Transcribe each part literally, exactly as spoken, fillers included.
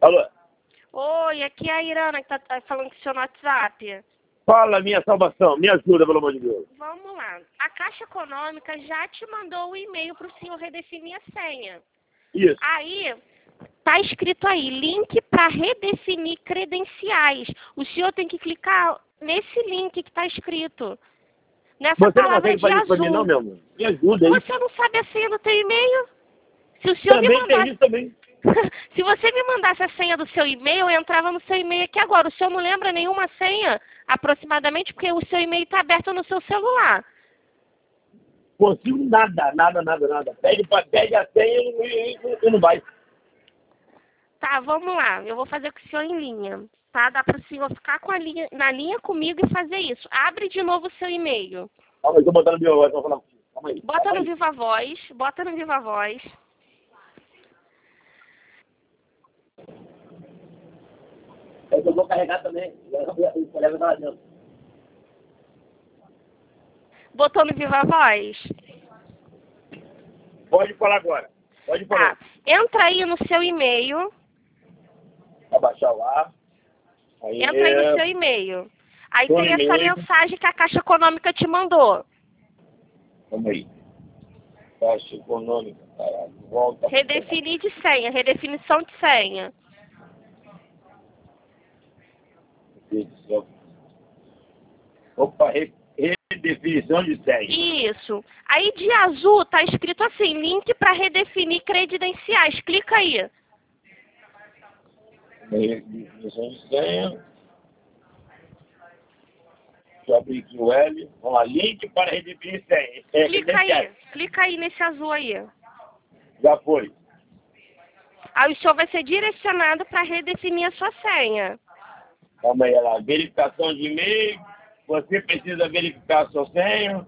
Alô? Oi, aqui é a Irana que tá, tá falando com o seu no WhatsApp. Fala, minha salvação. Me ajuda, pelo amor de Deus. Vamos lá. A Caixa Econômica já te mandou o e-mail para o senhor redefinir a senha. Isso. Aí, tá escrito aí, link para redefinir credenciais. O senhor tem que clicar nesse link que está escrito. Nessa Você não palavra consegue de fazer isso pra azul. mim, não, meu amor? Me ajuda aí. Você não sabe a senha do teu e-mail? Se o senhor Também me tem mandasse... isso também. Se você me mandasse a senha do seu e-mail, eu entrava no seu e-mail aqui agora. O senhor não lembra nenhuma senha, aproximadamente, porque o seu e-mail está aberto no seu celular. Consigo nada, nada, nada, nada. Pede, pra- pede a senha e não- e não- e não vai. Tá, vamos lá. Eu vou fazer com o senhor em linha. Tá? Dá para o senhor ficar com a linha, na linha comigo e fazer isso. Abre de novo o seu e-mail. Calma aí, tô botando meu voz pra falar contigo. Calma aí. Bota Calma no aí. Viva Voz. Bota no Viva Voz. É que eu vou carregar também. O colega tá lá dentro. Botou no Viva Voz? Pode falar agora. Pode falar. Tá. Entra aí no seu e-mail. Abaixar lá. Aí. Entra aí no seu e-mail. Aí Tô tem no essa e-mail. mensagem que a Caixa Econômica te mandou. Calma aí. Caixa econômica. Caralho. Volta. Redefinir de senha, redefinição de senha. Meu Deus do céu. Opa, re- redefinição de senha. Isso. Aí de azul tá escrito assim, link para redefinir credenciais. Clica aí. Redefinição de senha. Deixa eu abrir aqui o L. Vamos lá. Link para redefinir senha. É, Clica aí. credenciais. Clica aí nesse azul aí. Já foi. Aí o senhor vai ser direcionado para redefinir a sua senha. Calma aí, olha lá. Verificação de e-mail. Você precisa verificar a sua senha.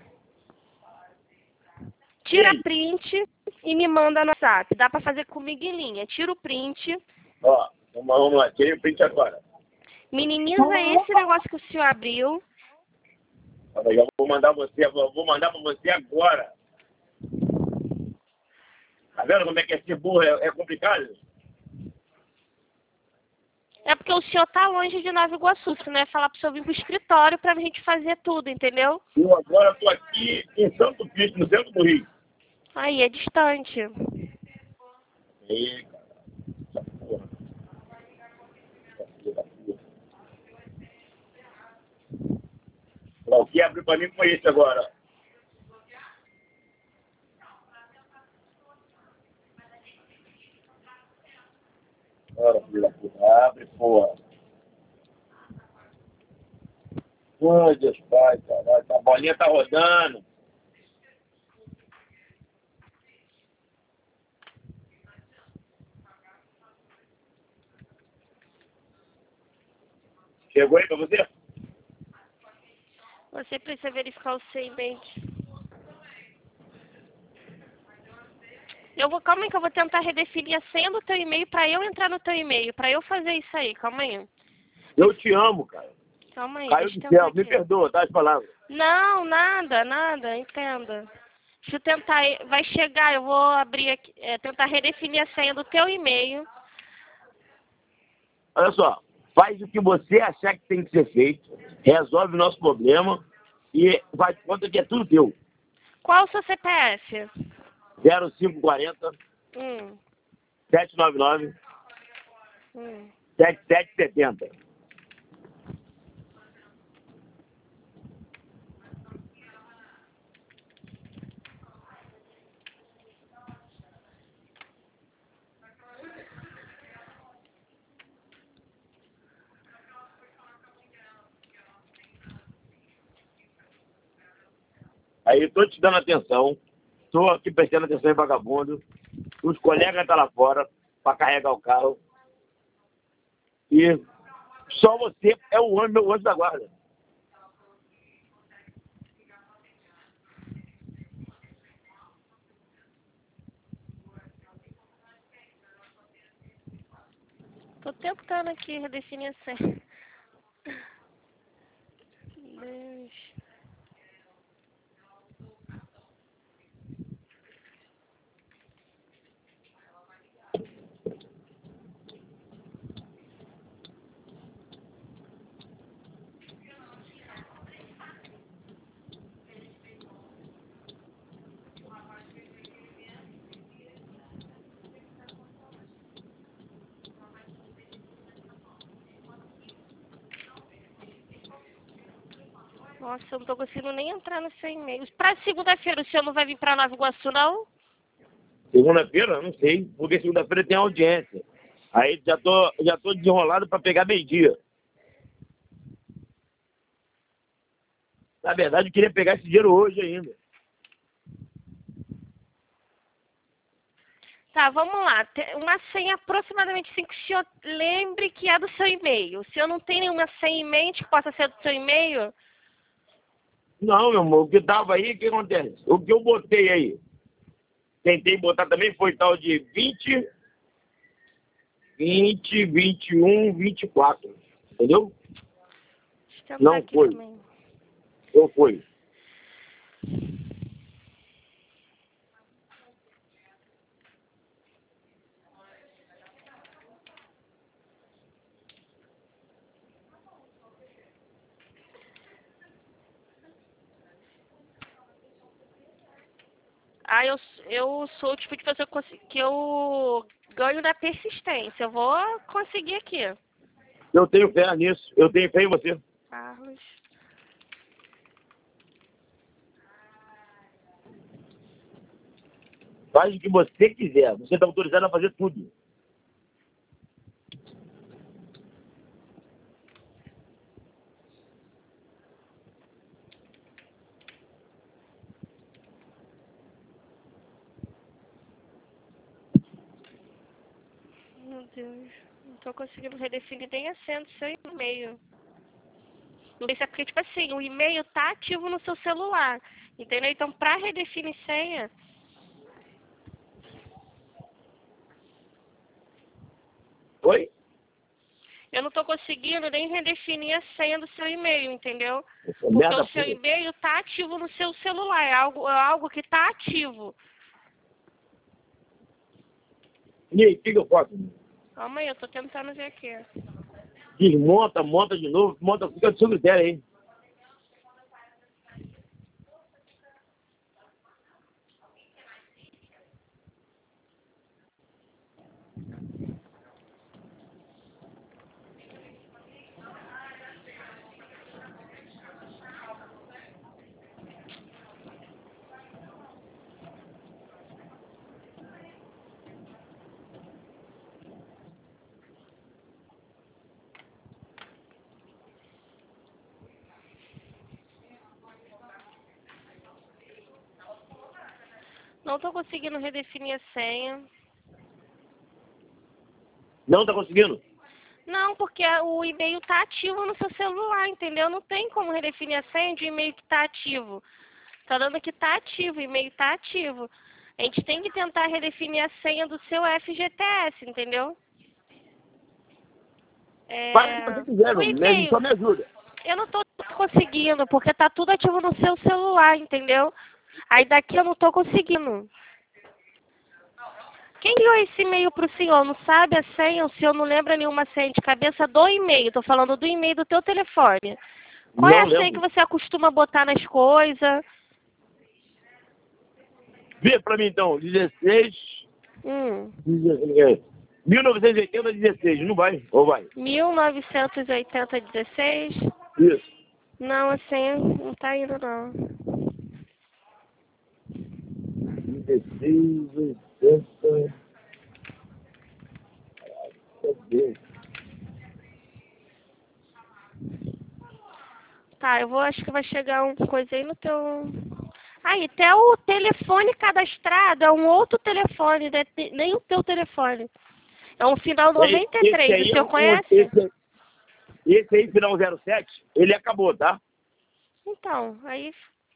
Tira Sim. print e me manda no WhatsApp. Dá para fazer comigo em linha. Tira o print. Ó, vamos, vamos lá. Tirei o print agora. Minimiza esse negócio que o senhor abriu. Calma aí, eu vou mandar você, vou vou mandar para você agora. Tá vendo como é que é ser burro? É, é complicado? É porque o senhor tá longe de Nova Iguaçu. Você não ia falar pro senhor vir pro escritório pra gente fazer tudo, entendeu? Eu agora estou aqui em Santo Cristo, no centro do Rio. Aí, é distante. Aí, cara. Essa porra. Essa filha da puta. Ó, o que abriu para mim foi esse agora. Ora, filha da puta. Abre, porra. Ai, Deus Pai, caralho. A bolinha tá rodando. Chegou aí pra você? Você precisa verificar o seu e-mail. Eu vou, calma aí que eu vou tentar redefinir a senha do teu e-mail pra eu entrar no teu e-mail, pra eu fazer isso aí. Calma aí. Eu te amo, cara. Calma aí, Caiu deixa eu do tentar céu. Me aqui. perdoa, tá? As palavras. Não, nada, nada, entenda. Deixa eu tentar, vai chegar, eu vou abrir aqui, é, tentar redefinir a senha do teu e-mail. Olha só. Faz o que você achar que tem que ser feito. Resolve o nosso problema. E faz conta que é tudo teu. Qual o seu C P F? zero cinco quatro zero, Hum, sete nove nove, hum. sete sete sete zero. Aí eu tô te dando atenção. Tô aqui prestando atenção em vagabundo. Os colegas estão lá fora para carregar o carro. E só você é o anjo, meu anjo da guarda. Tô tentando aqui redefinir a senha. Deixa. Nossa, eu não tô conseguindo nem entrar no seu e-mail. Pra segunda-feira, o senhor não vai vir pra Nova Iguaçu, não? Segunda-feira? Não sei, porque segunda-feira tem audiência. Aí já tô, já tô desenrolado para pegar meio-dia. Na verdade, eu queria pegar esse dinheiro hoje ainda. Tá, vamos lá. Tem uma senha aproximadamente assim que o senhor lembre que é do seu e-mail. O senhor não tem nenhuma senha em mente que possa ser do seu e-mail? Não, meu amor, o que tava aí, o que acontece? O que eu botei aí, tentei botar também foi tal de vinte, vinte, vinte e um, vinte e quatro. Entendeu? Deixa eu tentar Não aqui foi. também. Ou foi? Ah, eu, eu sou o tipo de pessoa que consi- que eu ganho na persistência. Eu vou conseguir aqui. Eu tenho fé nisso. Eu tenho fé em você. Carlos. Faz o que você quiser. Você está autorizado a fazer tudo. Meu Deus. Não tô conseguindo redefinir nem a senha do seu e-mail. Não sei se é porque, tipo assim, o e-mail tá ativo no seu celular. Entendeu? Então, pra redefinir senha, Oi? eu não tô conseguindo nem redefinir a senha do seu e-mail, entendeu? Essa Porque merda o seu pura. e-mail tá ativo no seu celular. É algo, é algo que tá ativo. E aí, o que, que eu faço? Calma aí, eu tô tentando ver aqui. Desmonta, monta de novo, monta, fica do seu critério aí. Não tô conseguindo redefinir a senha. Não tá conseguindo? Não, porque o e-mail tá ativo no seu celular, entendeu? Não tem como redefinir a senha de um e-mail que tá ativo. Tá dando que tá ativo, o e-mail tá ativo. A gente tem que tentar redefinir a senha do seu F G T S, entendeu? Faz o que É... você quiser, O meu, né? e-mail, Só me ajuda. eu não tô conseguindo, porque tá tudo ativo no seu celular, entendeu? Aí daqui eu não tô conseguindo. Quem enviou esse e-mail pro senhor? Não sabe a senha? O senhor não lembra nenhuma senha de cabeça do e-mail? Tô falando do e-mail do teu telefone. Qual é Não a senha que lembro. você acostuma botar nas coisas? Vê pra mim então, dezesseis. Hum. mil novecentos e oitenta, dezesseis, não vai? Ou vai? mil novecentos e oitenta, dezesseis? Isso. Não, a senha não tá indo, não. dezesseis, oitenta. Cadê? Tá, eu vou, acho que vai chegar uma coisa aí no teu... Aí, até o telefone cadastrado é um outro telefone, né? Nem o teu telefone. É um final Esse, noventa e esse três, o aí é senhor o, o- conhece? esse, esse aí, final zero sete, ele acabou, tá? Então, aí...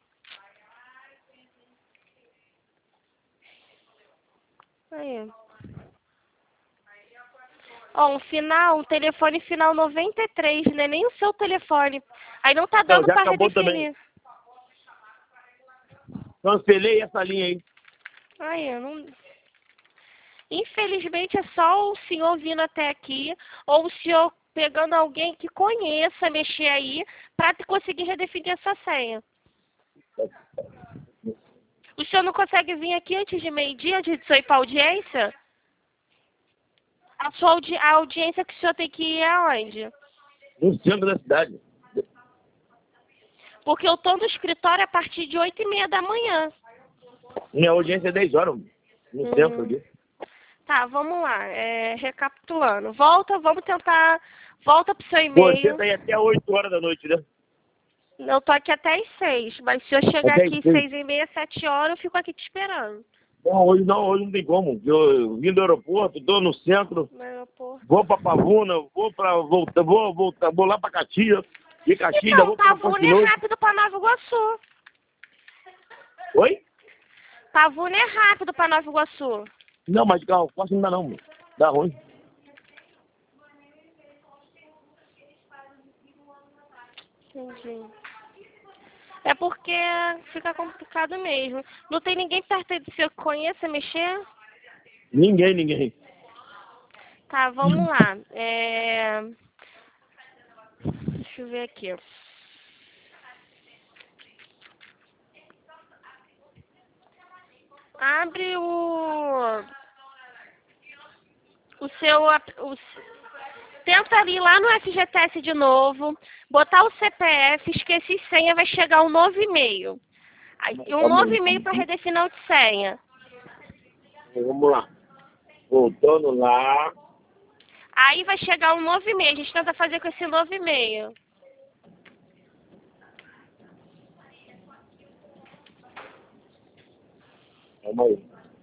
Aí. Ó, um final, um telefone final noventa e três, né? Nem o seu telefone. Aí não tá Não, dando já pra acabou também. redefinir. Cancelei essa linha aí. Aí, eu não... Infelizmente é só o senhor vindo até aqui, ou o senhor pegando alguém que conheça mexer aí, pra te conseguir redefinir essa senha. O senhor não consegue vir aqui antes de meio-dia, antes de só ir pra audiência? A sua audi a audiência que o senhor tem que ir é aonde? No centro da cidade. Porque eu tô no escritório a partir de oito e meia da manhã. Minha audiência é dez horas, no Hum. centro aqui. Tá, vamos lá. É, recapitulando. Volta, vamos tentar... Volta pro seu Você e-mail. tá aí até oito horas da noite, né? Eu tô aqui até às seis, mas se eu chegar Até aqui às seis. seis e meia, sete horas, eu fico aqui te esperando. Não, hoje não, hoje não tem como. Eu, eu vim do aeroporto, tô no centro, No aeroporto. vou pra Pavuna, vou pra voltar, vou voltar, vou lá pra Caxias, de Caxias Então, vou pra Pavuna Ponte é Noite. rápido pra Nova Iguaçu. Oi? Pavuna é rápido pra Nova Iguaçu. Não, mas de carro forte não dá não, mano. Dá ruim. Entendi. É porque fica complicado mesmo. Não tem ninguém perto de você que conheça mexer? Ninguém, ninguém. Tá, vamos lá. É... Deixa eu ver aqui. Abre o... O seu... ap- O... Tenta ir lá no F G T S de novo, botar o C P F, esqueci senha, vai chegar um novo e-mail. Aí, um novo e-mail para redefinir de senha. Vamos lá. Voltando lá. Aí vai chegar um novo e-mail. A gente tenta fazer com esse novo e-mail. Calma aí.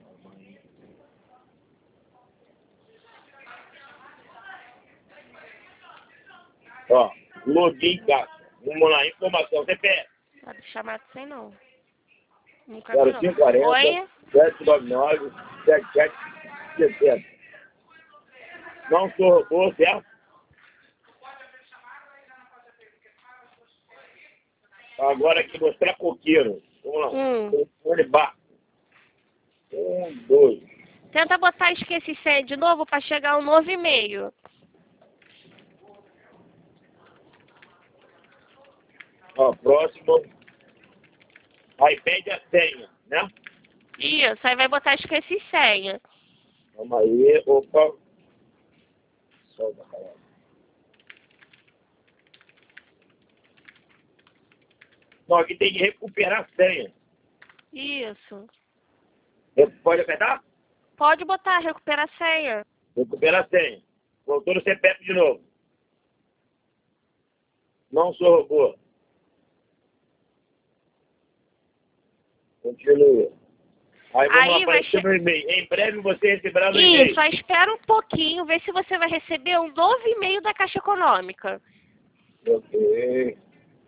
Ó, login caixa. Vamos lá, informação, C P F. Pode chamar de sem não. Nunca vi zero não. cinco quarenta, Oi? sete nove nove, sete sete sessenta. Não sou robô, certo? Agora aqui mostrar coqueiro. Vamos lá. Hum. Telefone bar. Um, dois. Tenta botar esqueci senha de novo para chegar um novo e-mail. Ó, próximo. Aí pede a senha, né? Isso, aí vai botar esqueci senha. Vamos aí, opa. Solta a palavra. Não, aqui tem que recuperar a senha. Isso. Pode apertar? Pode botar, recuperar a senha. Recuperar a senha. Voltou no C P F de novo. Não sou robô. Continua. Aí vamos Aí vai aparecer che- no e-mail. Em breve você receberá no e-mail. Isso, aí espera um pouquinho, vê se você vai receber um novo e-mail da Caixa Econômica. Ok.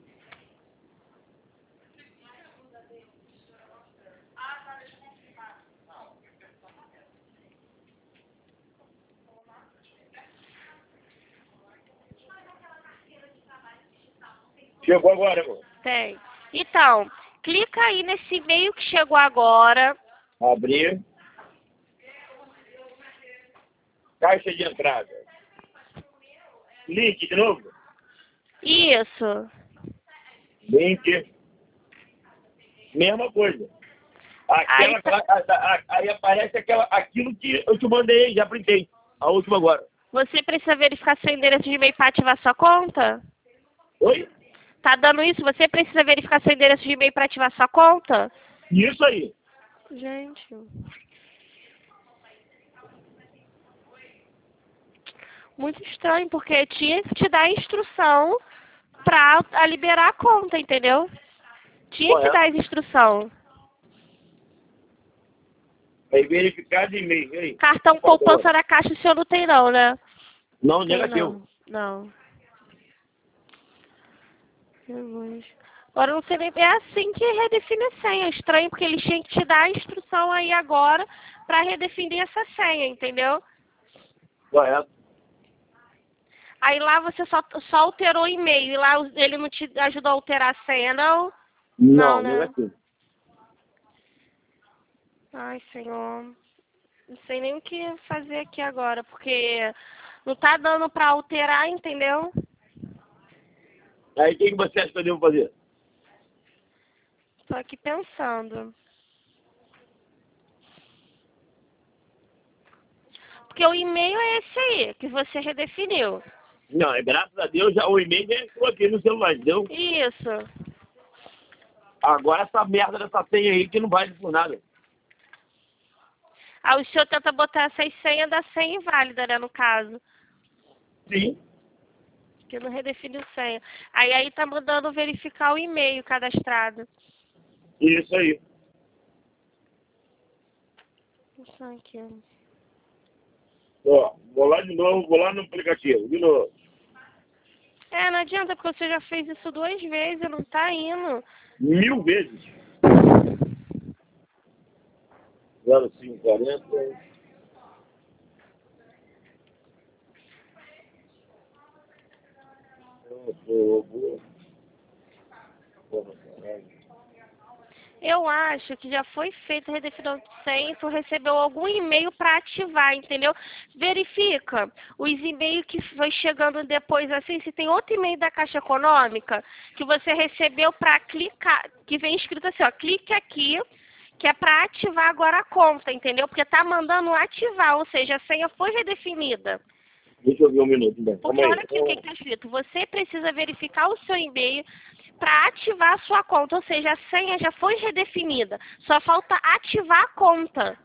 Chegou agora, amor. Tem. Então, clica aí nesse e-mail que chegou agora. Abrir. Caixa de entrada. Link de novo. Isso. Link. Mesma coisa. Aquela, Aí tá- a- a- a- aí aparece aquela, aquilo que eu te mandei, já printei. A última agora. Você precisa verificar seu endereço de e-mail para ativar sua conta? Oi? Tá dando isso? Você precisa verificar seu endereço de e-mail para ativar sua conta? Isso aí. Gente. Muito estranho, porque tinha que te dar a instrução pra a liberar a conta, entendeu? Tinha que Correto. dar as instrução. Aí verificar de e-mail. E aí? Cartão Por favor. poupança da Caixa o senhor não tem não, né? Não, Tem negativo. não. Não. Jesus. Agora eu não sei nem. É assim que redefine a senha. É estranho porque eles tinham que te dar a instrução aí agora pra redefinir essa senha, entendeu? Correto. Aí lá você só, só alterou o e-mail. E lá ele não te ajudou a alterar a senha, não? Não, Não, né? negativo. Ai, Senhor. Não sei nem o que fazer aqui agora, porque não tá dando pra alterar, entendeu? Aí o que, que você acha que eu devo fazer? Tô aqui pensando. Porque o e-mail é esse aí, que você redefiniu. Não, é graças a Deus já o e-mail já entrou aqui no celular, entendeu? Isso. Agora essa merda dessa senha aí que não vale por nada. Aí o senhor tenta botar essas senhas da senha inválida, né, no caso. Sim. Que não redefiniu senha. Aí aí tá mandando verificar o e-mail cadastrado. Isso aí. Isso aqui. Ó, vou lá de novo, vou lá no aplicativo, de novo. É, não adianta, porque você já fez isso duas vezes e não tá indo. Mil vezes. zero cinco quarenta. Eu acho que já foi feito a redefinição de senha e tu recebeu algum e-mail para ativar, entendeu? Verifica os e-mails que foi chegando depois assim, se tem outro e-mail da Caixa Econômica que você recebeu para clicar, que vem escrito assim, ó, clique aqui, que é para ativar agora a conta, entendeu? Porque tá mandando ativar, ou seja, a senha foi redefinida. Deixa eu ver um minuto, então. Porque olha aqui o que está escrito. Você precisa verificar o seu e-mail para ativar a sua conta. Ou seja, a senha já foi redefinida. Só falta ativar a conta.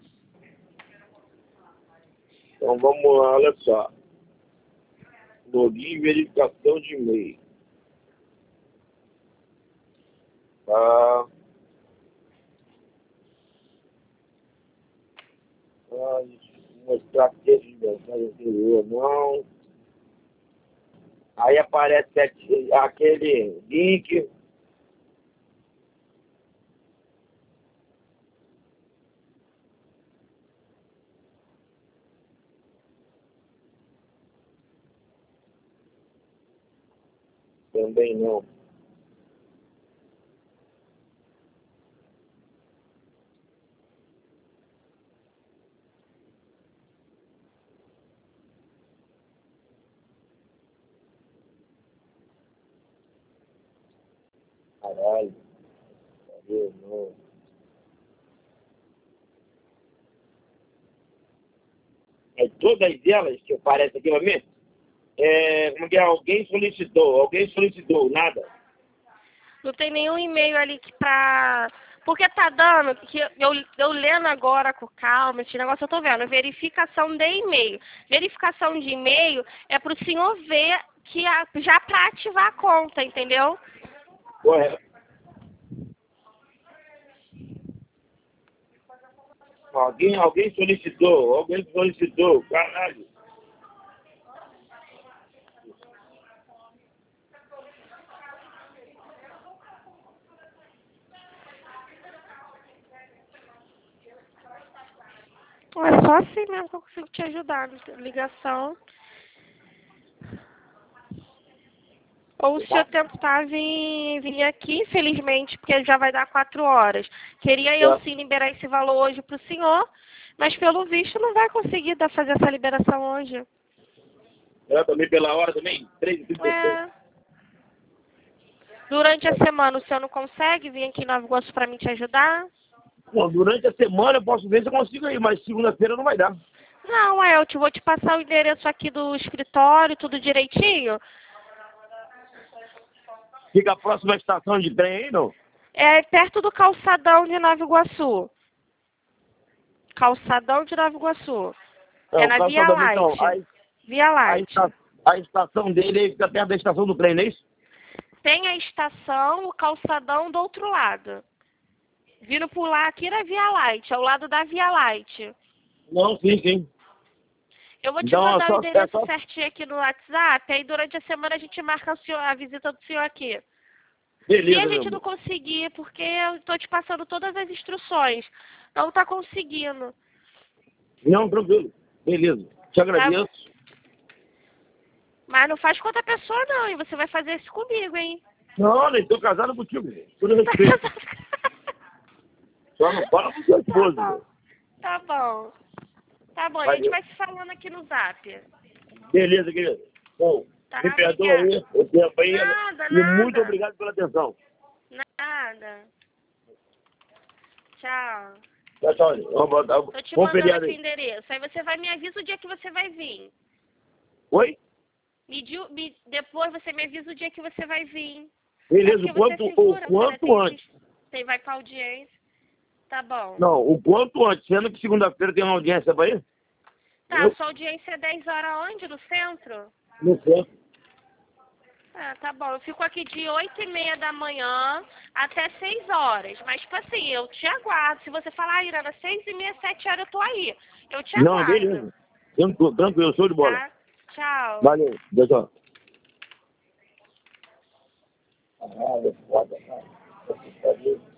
Então vamos lá, olha só. Login e verificação de e-mail. Tá. Ah, mostrar texto de mensagem anterior, não. Aí aparece aquele link. Também não. Caralho. Cadê? Não. É todas elas que aparecem aqui pra mim. É, como que é? Alguém solicitou, alguém solicitou, nada. Não tem nenhum e-mail ali que pra... Porque tá dando, que eu, eu lendo agora com calma, esse negócio eu tô vendo, verificação de e-mail. Verificação de e-mail é pro senhor ver que a, já pra ativar a conta, entendeu? Correto. Alguém, alguém solicitou, alguém solicitou, caralho. É só assim mesmo que eu consigo te ajudar, ligação. Ou se eu tentar vir, vir aqui, infelizmente, porque já vai dar quatro horas. Queria eu sim liberar esse valor hoje para o senhor, mas pelo visto não vai conseguir dar, fazer essa liberação hoje. É, também pela hora também? três e trinta e seis. É. Durante a semana o senhor não consegue vir aqui em Nova Iguaçu para mim te ajudar? Bom, durante a semana eu posso ver se eu consigo ir, mas segunda-feira não vai dar. Não, é, eu te, vou te passar o endereço aqui do escritório, tudo direitinho. Fica a próxima estação de trem aí, não? É perto do calçadão de Nova Iguaçu. Calçadão de Nova Iguaçu. Não, é na Via Light. Então, a, Via a, Light. esta, a estação dele aí fica perto da estação do trem, não é isso? Tem a estação, o calçadão do outro lado. Vindo por lá aqui na Via Light, ao lado da Via Light. Não, sim, sim. Eu vou te Então, mandar só, o endereço é só... certinho aqui no WhatsApp, aí durante a semana a gente marca o senhor, a visita do senhor aqui. Beleza, Se a gente meu não amor. conseguir, porque eu estou te passando todas as instruções, não está conseguindo. Não, tranquilo. Beleza. Te agradeço. Tá? Mas não faz com outra pessoa não, e você vai fazer isso comigo, hein? Não, nem estou casado contigo. Tudo respeito. Só não fala com sua esposa. Tá bom. Tá bom. Tá bom, a Valeu. gente vai se falando aqui no Zap. Beleza, querido. Bom, Tá, me perdoa aí o tempo aí. Nada, E nada. muito obrigado pela atenção. Nada. Tchau. Tchau, tchau. Vamos, vamos, Tô te bom mandando feriado aqui o aí. endereço. Aí você vai me avisa o dia que você vai vir. Oi? Me, di- me, depois você me avisa o dia que você vai vir. Beleza, É o porque você quanto, é o segurança, né? quanto Tem antes. esses- Tem, vai pra audiência. Tá bom. Não, o quanto antes, sendo que segunda-feira tem uma audiência pra ir? Tá, Eu? sua audiência é dez horas onde? No centro? No centro. Ah, tá bom. Eu fico aqui de oito e meia da manhã até seis horas. Mas, tipo assim, eu te aguardo. Se você falar, ah, Irana, seis e meia, sete horas eu tô aí. Eu te Não, aguardo. beleza. Tranquilo, tranquilo, show de bola. Tá? Tchau. Valeu, tchau. Ah, é foda, cara.